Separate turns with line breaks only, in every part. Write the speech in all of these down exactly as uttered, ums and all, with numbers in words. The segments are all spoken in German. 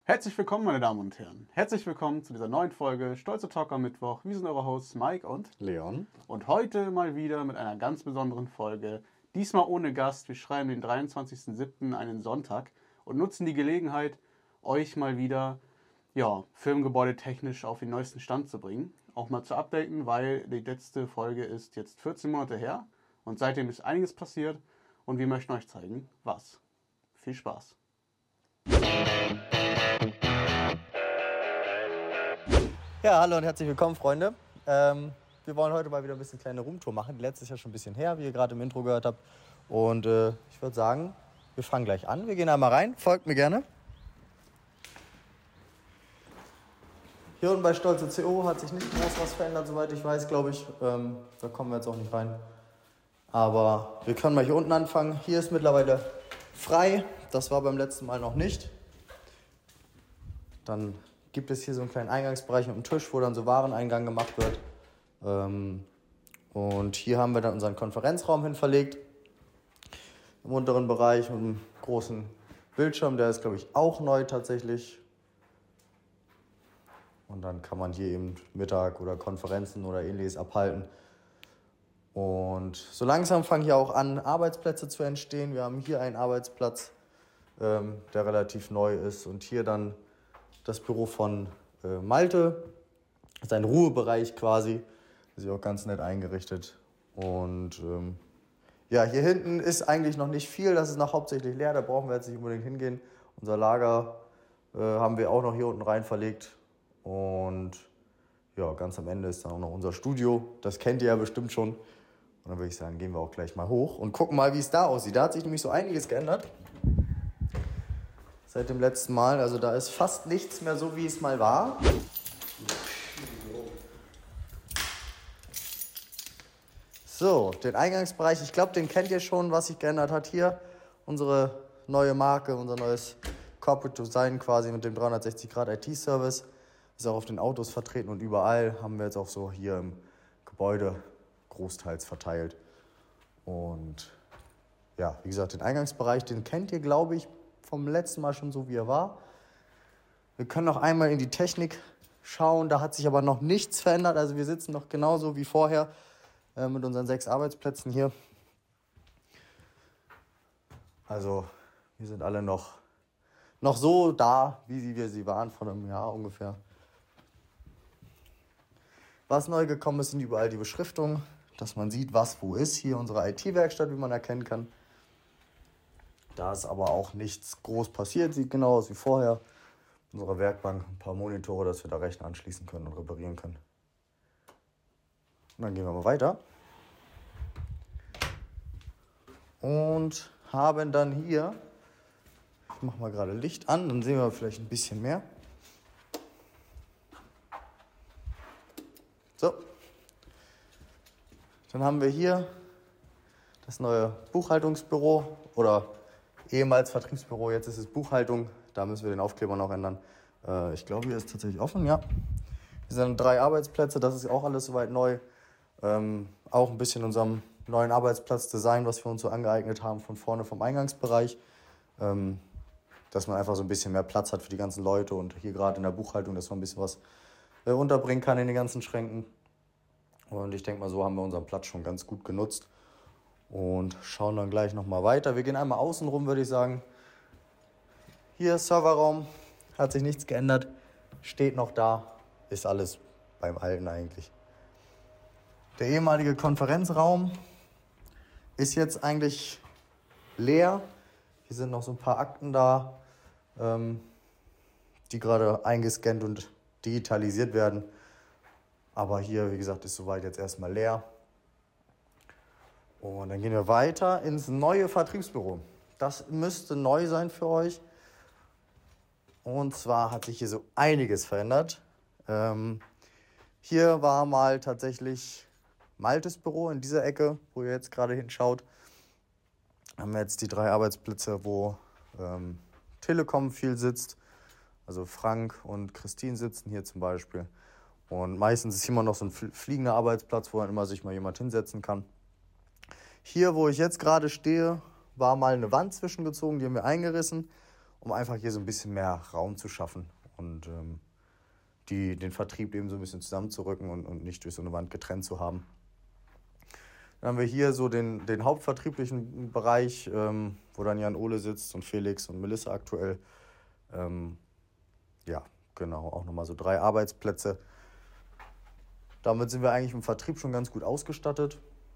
Herzlich willkommen, meine Damen und Herren. Herzlich willkommen zu dieser neuen Folge Stolze Talk am Mittwoch. Wir sind eure Hosts Mike und
Leon.
Und heute mal wieder mit einer ganz besonderen Folge. Diesmal ohne Gast. Wir schreiben den dreiundzwanzigsten siebten einen Sonntag und nutzen die Gelegenheit, euch mal wieder ja, filmgebäudetechnisch auf den neuesten Stand zu bringen. Auch mal zu updaten, weil die letzte Folge ist jetzt vierzehn Monate her und seitdem ist einiges passiert und wir möchten euch zeigen, was. Viel Spaß.
Ja, hallo und herzlich willkommen, Freunde. Ähm, wir wollen heute mal wieder ein bisschen kleine Roomtour machen. Die letzte ist ja schon ein bisschen her, wie ihr gerade im Intro gehört habt. Und äh, ich würde sagen, wir fangen gleich an. Wir gehen einmal rein. Folgt mir gerne. Hier unten bei Stolze C O hat sich nicht groß was verändert, soweit ich weiß, glaube ich. Ähm, da kommen wir jetzt auch nicht rein. Aber wir können mal hier unten anfangen. Hier ist mittlerweile frei. Das war beim letzten Mal noch nicht. Dann gibt es hier so einen kleinen Eingangsbereich mit einem Tisch, wo dann so Wareneingang gemacht wird. Ähm, und hier haben wir dann unseren Konferenzraum hin verlegt. Im unteren Bereich mit einem großen Bildschirm, der ist, glaube ich, auch neu tatsächlich. Und dann kann man hier eben Mittag oder Konferenzen oder ähnliches abhalten. Und so langsam fangen hier auch an, Arbeitsplätze zu entstehen. Wir haben hier einen Arbeitsplatz, ähm, der relativ neu ist. Und hier dann das Büro von äh, Malte. Das ist ein Ruhebereich quasi. Das ist auch ganz nett eingerichtet. Und ähm, ja, hier hinten ist eigentlich noch nicht viel. Das ist noch hauptsächlich leer. Da brauchen wir jetzt nicht unbedingt hingehen. Unser Lager äh, haben wir auch noch hier unten rein verlegt. Und ja, ganz am Ende ist dann auch noch unser Studio. Das kennt ihr ja bestimmt schon. Und dann würde ich sagen, gehen wir auch gleich mal hoch und gucken mal, wie es da aussieht. Da hat sich nämlich so einiges geändert seit dem letzten Mal. Also da ist fast nichts mehr so, wie es mal war. So, den Eingangsbereich, ich glaube, den kennt ihr schon, was sich geändert hat. Hier unsere neue Marke, unser neues Corporate Design quasi mit dem dreihundertsechzig Grad I T-Service. Ist auch auf den Autos vertreten und überall haben wir jetzt auch so hier im Gebäude großteils verteilt. Und ja, wie gesagt, den Eingangsbereich, den kennt ihr, glaube ich, vom letzten Mal schon so, wie er war. Wir können noch einmal in die Technik schauen, da hat sich aber noch nichts verändert. Also wir sitzen noch genauso wie vorher äh, mit unseren sechs Arbeitsplätzen hier. Also wir sind alle noch, noch so da, wie wir sie waren vor einem Jahr ungefähr. Was neu gekommen ist, sind überall die Beschriftungen, dass man sieht, was wo ist. Hier unsere I T-Werkstatt, wie man erkennen kann. Da ist aber auch nichts groß passiert, sieht genau aus wie vorher. Unsere Werkbank, ein paar Monitore, dass wir da Rechner anschließen können und reparieren können. Und dann gehen wir mal weiter. Und haben dann hier, ich mache mal gerade Licht an, dann sehen wir vielleicht ein bisschen mehr. So, dann haben wir hier das neue Buchhaltungsbüro oder ehemals Vertriebsbüro, jetzt ist es Buchhaltung. Da müssen wir den Aufkleber noch ändern. Äh, ich glaube, hier ist tatsächlich offen, ja. Hier sind drei Arbeitsplätze, das ist auch alles soweit neu. Ähm, auch ein bisschen unserem neuen Arbeitsplatzdesign, was wir uns so angeeignet haben, von vorne vom Eingangsbereich. Ähm, dass man einfach so ein bisschen mehr Platz hat für die ganzen Leute und hier gerade in der Buchhaltung, dass man ein bisschen was äh, unterbringen kann in den ganzen Schränken. Und ich denke mal, so haben wir unseren Platz schon ganz gut genutzt. Und schauen dann gleich nochmal weiter. Wir gehen einmal außen rum, würde ich sagen. Hier Serverraum, hat sich nichts geändert, steht noch da, ist alles beim Alten eigentlich. Der ehemalige Konferenzraum ist jetzt eigentlich leer. Hier sind noch so ein paar Akten da, ähm, die gerade eingescannt und digitalisiert werden. Aber hier, wie gesagt, ist soweit jetzt erstmal leer. Und dann gehen wir weiter ins neue Vertriebsbüro. Das müsste neu sein für euch. Und zwar hat sich hier so einiges verändert. Ähm, hier war mal tatsächlich Maltes Büro in dieser Ecke, wo ihr jetzt gerade hinschaut. Haben wir jetzt die drei Arbeitsplätze, wo ähm, Telekom viel sitzt. Also Frank und Christine sitzen hier zum Beispiel. Und meistens ist immer noch so ein fliegender Arbeitsplatz, wo dann immer sich mal jemand hinsetzen kann. Hier, wo ich jetzt gerade stehe, war mal eine Wand zwischengezogen, die haben wir eingerissen. um einfach hier so ein bisschen mehr Raum zu schaffen und ähm, die, den Vertrieb eben so ein bisschen zusammenzurücken und, und nicht durch so eine Wand getrennt zu haben. Dann haben wir hier so den, den hauptvertrieblichen Bereich, ähm, wo dann Jan Ole sitzt und Felix und Melissa aktuell. Ähm, ja, genau, auch nochmal so drei Arbeitsplätze. Damit sind wir eigentlich im Vertrieb schon ganz gut ausgestattet.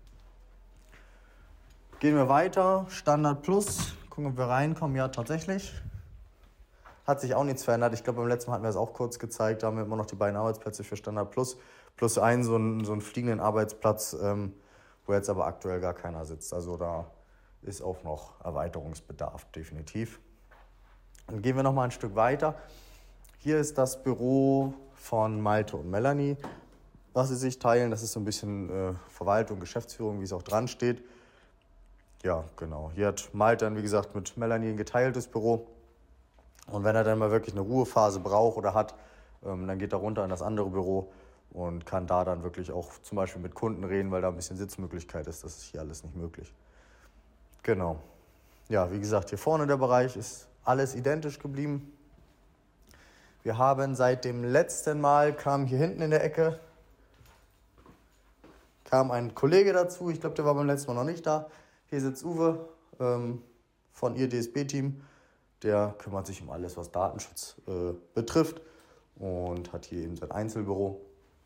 Gehen wir weiter, Standard Plus, gucken, ob wir reinkommen. Ja, tatsächlich. Hat sich auch nichts verändert. Ich glaube, beim letzten Mal hatten wir es auch kurz gezeigt. Da haben wir immer noch die beiden Arbeitsplätze für Standard Plus. Plus einen so einen, so einen fliegenden Arbeitsplatz, ähm, wo jetzt aber aktuell gar keiner sitzt. Also da ist auch noch Erweiterungsbedarf, definitiv. Dann gehen wir noch mal ein Stück weiter. Hier ist das Büro von Malte und Melanie, was sie sich teilen. Das ist so ein bisschen äh, Verwaltung, Geschäftsführung, wie es auch dran steht. Ja, genau. Hier hat Malte dann, wie gesagt, mit Melanie ein geteiltes Büro. Und wenn er dann mal wirklich eine Ruhephase braucht oder hat, ähm, dann geht er runter in das andere Büro und kann da dann wirklich auch zum Beispiel mit Kunden reden, weil da ein bisschen Sitzmöglichkeit ist. Das ist hier alles nicht möglich. Genau. Ja, wie gesagt, hier vorne der Bereich ist alles identisch geblieben. Wir haben seit dem letzten Mal, kam hier hinten in der Ecke, kam ein Kollege dazu. Ich glaube, der war beim letzten Mal noch nicht da. Hier sitzt Uwe ähm, von ihr D S B-Team. Der kümmert sich um alles, was Datenschutz äh, betrifft und hat hier eben sein Einzelbüro.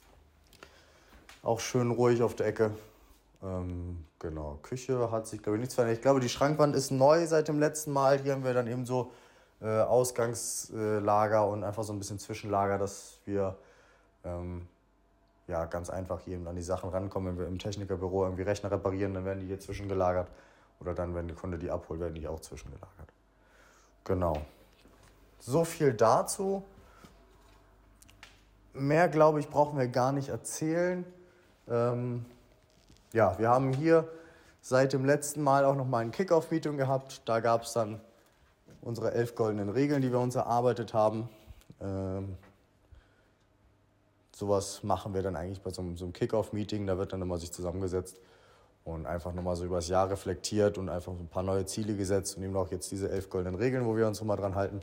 Auch schön ruhig auf der Ecke. Ähm, genau, Küche hat sich, glaube ich, nichts verändert. Ich glaube, die Schrankwand ist neu seit dem letzten Mal. Hier haben wir dann eben so äh, Ausgangslager und einfach so ein bisschen Zwischenlager, dass wir ähm, ja, ganz einfach hier an die Sachen rankommen. Wenn wir im Technikerbüro irgendwie Rechner reparieren, dann werden die hier zwischengelagert. Oder dann, wenn der Kunde die abholt, werden die auch zwischengelagert. Genau. So viel dazu. Mehr, glaube ich, brauchen wir gar nicht erzählen. Ähm, ja, wir haben hier seit dem letzten Mal auch noch mal ein Kick-Off-Meeting gehabt. Da gab es dann unsere elf goldenen Regeln, die wir uns erarbeitet haben. Ähm, sowas machen wir dann eigentlich bei so einem, so einem Kick-Off-Meeting. Da wird dann immer sich zusammengesetzt und einfach nochmal so über das Jahr reflektiert und einfach so ein paar neue Ziele gesetzt und eben auch jetzt diese elf goldenen Regeln, wo wir uns nochmal dran halten.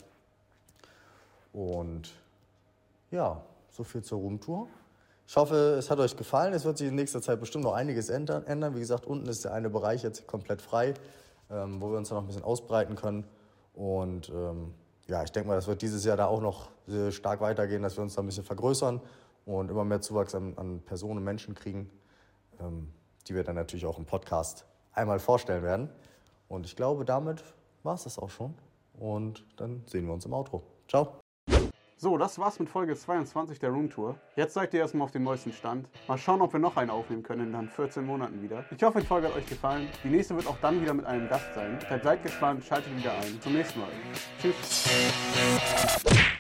Und ja, so viel zur Roomtour. Ich hoffe, es hat euch gefallen. Es wird sich in nächster Zeit bestimmt noch einiges ändern. Wie gesagt, unten ist der eine Bereich jetzt komplett frei, ähm, wo wir uns dann noch ein bisschen ausbreiten können. Und ähm, ja, ich denke mal, das wird dieses Jahr da auch noch sehr stark weitergehen, dass wir uns da ein bisschen vergrößern und immer mehr Zuwachs an, an Personen und Menschen kriegen, ähm, die wir dann natürlich auch im Podcast einmal vorstellen werden. Und ich glaube, damit war es das auch schon. Und dann sehen wir uns im Outro. Ciao.
So, das war's mit Folge zweiundzwanzig der Roomtour. Jetzt seid ihr erstmal auf dem neuesten Stand. Mal schauen, ob wir noch einen aufnehmen können in dann vierzehn Monaten wieder. Ich hoffe, die Folge hat euch gefallen. Die nächste wird auch dann wieder mit einem Gast sein. Seid gespannt, schaltet wieder ein. Zum nächsten Mal. Tschüss.